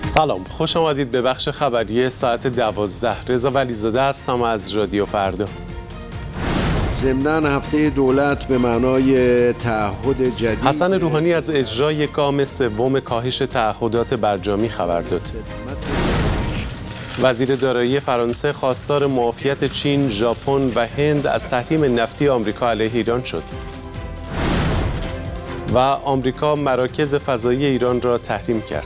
سلام، خوش آمدید به بخش خبری ساعت 12. رضا ولیزاده هستم از رادیو فردا. ضمن هفته دولت به معنای تعهد جدید، حسن روحانی از اجرای گام سوم کاهش تعهدات برجامی خبر داد. وزیر دارایی فرانسه خواستار معافیت چین، ژاپن و هند از تحریم نفتی آمریکا علیه ایران شد. و آمریکا مراکز فضایی ایران را تحریم کرد.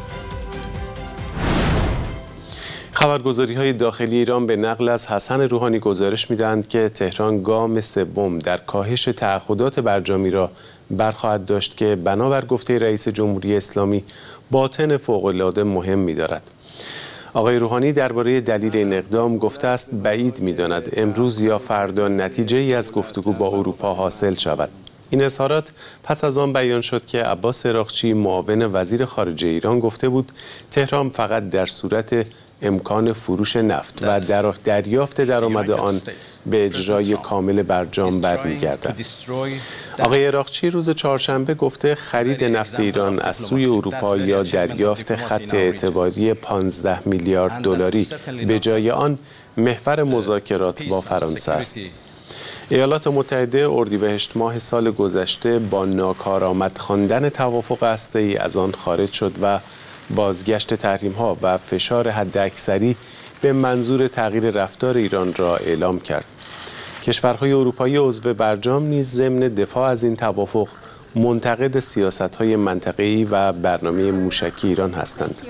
خبرگزاری‌های داخلی ایران به نقل از حسن روحانی گزارش می‌دهند که تهران گام سوم در کاهش تعهدات برجامی را برخواهد داشت که بنابر گفته رئیس جمهوری اسلامی باطن فوق‌العاده مهم می‌دارد. آقای روحانی درباره دلیل این اقدام گفته است بعید می‌داند امروز یا فردا نتیجه‌ای از گفتگو با اروپا حاصل شود. این اظهارات پس از آن بیان شد که عباس عراقچی معاون وزیر خارجه ایران گفته بود تهران فقط در صورت امکان فروش نفت و دریافت درآمد آن به اجرای کامل برجام برمیگردد. آقای عراقچی روز چهارشنبه گفته خرید نفت ایران از سوی اروپا یا دریافت خط اعتباری 15 میلیارد دلاری به جای آن محور مذاکرات با فرانسه است. ایالات متحده اردیبهشت ماه سال گذشته با ناکارآمد خواندن توافق هسته‌ای از آن خارج شد و بازگشت تحریم‌ها و فشار حداکثری به منظور تغییر رفتار ایران را اعلام کرد. کشورهای اروپایی عضو برجام نیز ضمن دفاع از این توافق منتقد سیاست‌های منطقه‌ای و برنامه موشکی ایران هستند.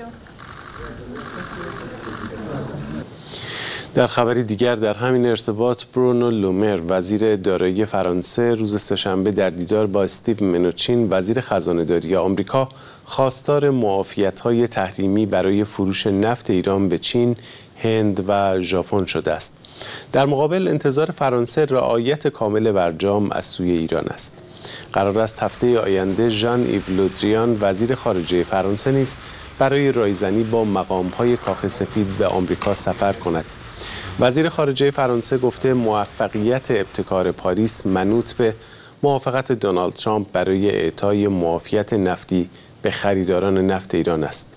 در خبری دیگر در همین ارتباط برونو لومر وزیر دارایی فرانسه روز سه‌شنبه در دیدار با استیو منوچین وزیر خزانه‌داری آمریکا خواستار معافیت‌های تحریمی برای فروش نفت ایران به چین، هند و ژاپن شده است. در مقابل انتظار فرانسه رعایت کامل برجام از سوی ایران است. قرار است هفته آینده ژان ایو لودریان وزیر خارجه فرانسه نیز برای رایزنی با مقام‌های کاخ سفید به آمریکا سفر کند. وزیر خارجه فرانسه گفته موفقیت ابتکار پاریس منوط به موافقت دونالد ترامپ برای اعطای معافیت نفتی به خریداران نفت ایران است.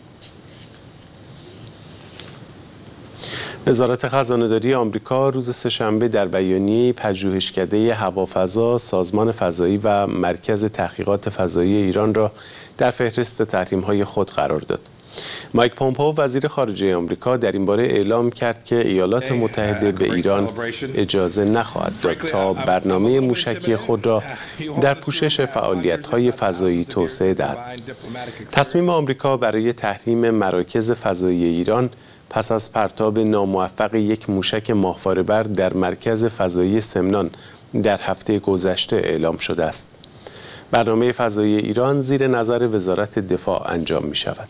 وزارت خزانه‌داری آمریکا روز سه‌شنبه در بیانیه‌ای پژوهشکده هوافضا، سازمان فضایی و مرکز تحقیقات فضایی ایران را در فهرست تحریم‌های خود قرار داد. مایک پومپئو وزیر خارجه آمریکا در این باره اعلام کرد که ایالات متحده به ایران اجازه نخواهد داد تا برنامه موشکی خود را در پوشش فعالیت‌های فضایی توسعه دهد. تصمیم آمریکا برای تحریم مراکز فضایی ایران پس از پرتاب ناموفق یک موشک ماهواره‌بر در مرکز فضایی سمنان در هفته گذشته اعلام شده است. برنامه فضایی ایران زیر نظر وزارت دفاع انجام می شود.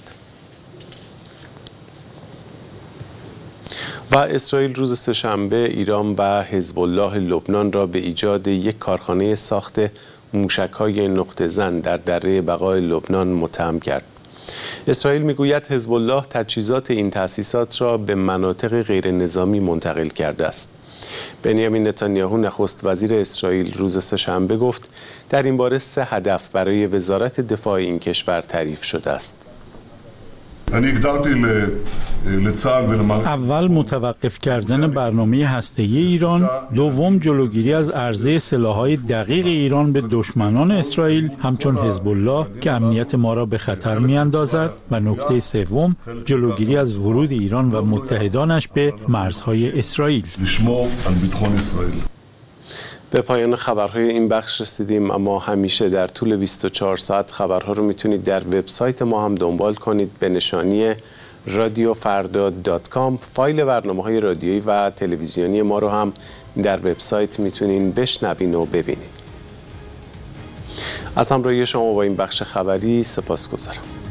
و اسرائیل روز سه‌شنبه ایران و حزب الله لبنان را به ایجاد یک کارخانه ساخت موشک‌های نقطه زن در دره بقای لبنان متهم کرد. اسرائیل میگوید حزب الله تجهیزات این تأسیسات را به مناطق غیر نظامی منتقل کرده است. بنیامین نتانیاهو نخست وزیر اسرائیل روز سه‌شنبه گفت در این باره 3 هدف برای وزارت دفاع این کشور تعریف شده است. اول متوقف کردن برنامه هسته‌ای ایران، دوم جلوگیری از عرضه سلاح‌های دقیق ایران به دشمنان اسرائیل همچون حزب الله که امنیت ما را به خطر می‌اندازد و نکته سوم جلوگیری از ورود ایران و متحدانش به مرزهای اسرائیل. به پایان خبرهای این بخش رسیدیم، اما همیشه در طول 24 ساعت خبرها رو میتونید در وبسایت ما هم دنبال کنید به نشانی radiofarda.com. فایل برنامه‌های رادیویی و تلویزیونی ما رو هم در وبسایت میتونین بشنوین و ببینید. از همراهی شما با این بخش خبری سپاسگزارم.